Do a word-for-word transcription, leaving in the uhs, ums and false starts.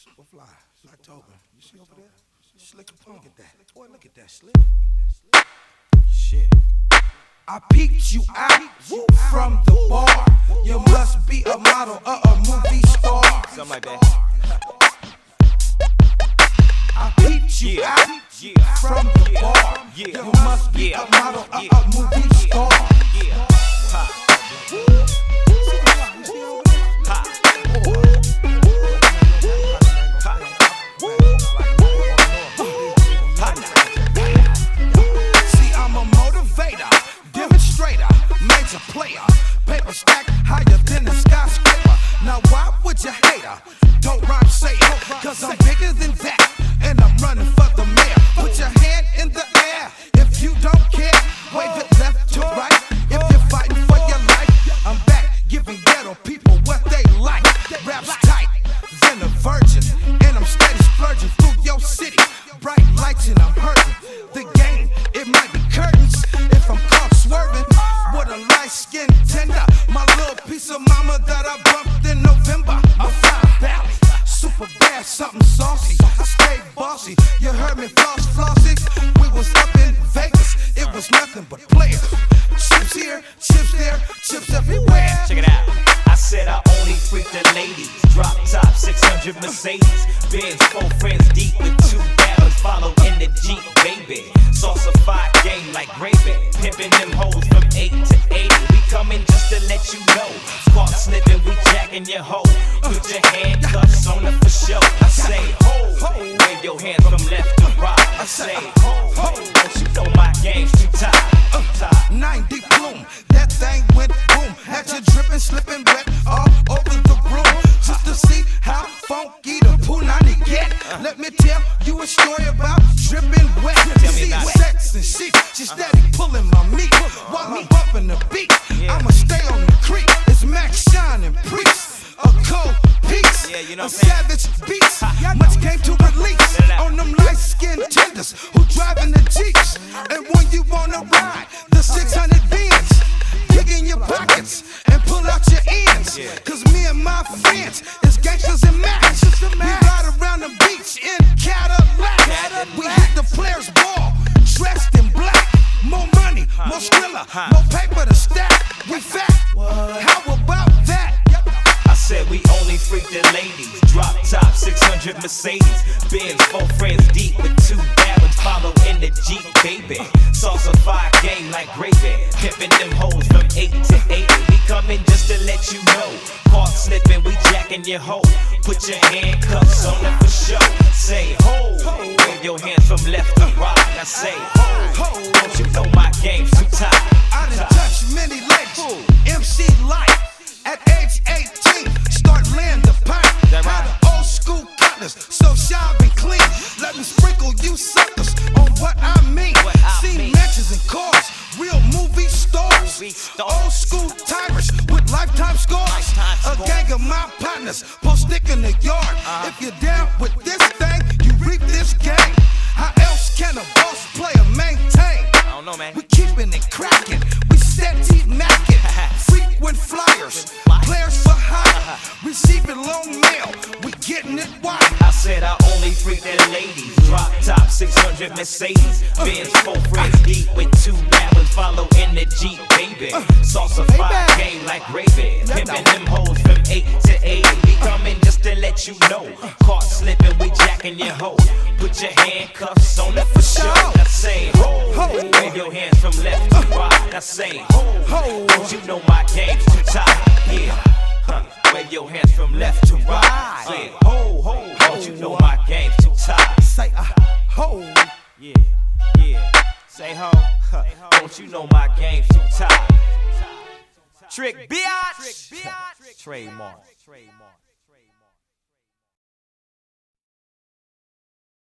Superfly, October. You see over there? Slick and look at that. Boy, look at that slick. Shit. I peeped you out woo, from the bar. You must be a model or a movie star. Something like that. I peeped you Yeah. out Yeah. from the bar. Yeah. You must be Yeah. a model or Yeah. a movie star. Yeah. Ha. Ha. See, I'm a motivator, demonstrator, major player. Paper stack higher than the skyscraper. Now why would you hate her? Don't rhyme, say it. Cause I'm bigger than that, and I'm running for the mayor. Put your hand in the air if you don't care. Wave it left to right if you're fighting for your life. I'm back giving ghetto people what they like. Rap's tight, then a virgin, and I'm steady splurging through your city. Bright lights and I'm hurting. The game, it might be curtains if I'm caught swerving. With a light-skinned tender, my little piece of mama that I bumped in November. I'm fly valley, super bad, something saucy. I stay bossy. You heard me floss flossy. We was up in Vegas, it was nothing but players. Chips here, chips there, chips everywhere. Check it out. I said I only freak the ladies. Drop top six hundred Mercedes. Benz, four friends deep with two battles. Follow in the Jeep, baby. Saucified game like gravy. Pimping them hoes from eight to eighty. We coming just to let you know. Caught slipping, we jacking your hoe. Put your handcuffs on her for show. I say ho, wave your hands from left to right. I say ho, ho. Don't you know my game's too tight? Too tight. ninety bloom, that thing went boom. Had you dripping, slipping wet all over the room. Just to see how funky the Punani get. Let me tell you a story about dripping wet. Tell me See, about it. sex and chic, she steady pulling my meat while I'm bumping the beat. I'ma stay on the creek. It's Max Shine and Priest, a cold piece, Yeah, you know a what I'm saying? savage beast. Much came to release on them light-skinned tenders who driving the Jeeps. And when you wanna ride the six hundred Benz, dig in your pockets and pull out your ends. Cause me and my friends is gangsters and Max. We ride around the beach in Cadillac. We hit the players' ball, dressed in black. More money, more Skrilla, more paper to stack. We fat. How about that? I said we only freak the ladies. Drop top six hundred Mercedes. Benz, four friends deep with two ballads. Follow in the Jeep, baby. Saucified game like gravy. Pimping them hoes from eight to eighty. We coming just to let you know. Caught slipping, we jacking your hoe. Put your handcuffs on her for show. Say ho, wave your hands from left to right. I say ho, don't you know my game's too tight? I done touched many ladies. M C Light at age eighteen. Start laying the pipe. That Had right? an old school cutlass, so sharp and clean. Let me sprinkle you suckers on what I mean. What I See mean. mansions and cars, real movie stars. Movie stars. Old school tyrants with lifetime scars. Lifetime A scars. gang of my partners, post stick in the yard. Uh-huh. If you're down with this thing, you reap this game. How else can a boss player maintain? I don't know, man. We keepin' it crackin', we steady mackin'. Frequent flyers, players for hire. Receiving loan mail, we gettin' it wide. I said I only freak the ladies. Drop top six hundred Mercedes. Benz, four friends deep with two ballads. Follow in the Jeep, baby. Saucified game like gravy. Pimping them hoes from eight to eighty. We coming just to let you know. Caught slipping, we jacking your hoe. Put your handcuffs on her for show. I say ho, wave your hands from left to right. I say ho, don't you know my game's too tight? Yeah, huh. Wave your hands from left to right. Say ho, ho, don't you know my game's too tight? Say, uh, ho. Yeah, yeah. Say ho, huh. Don't you know my game's too tight? Trick Biatch. Trademark. Trademark.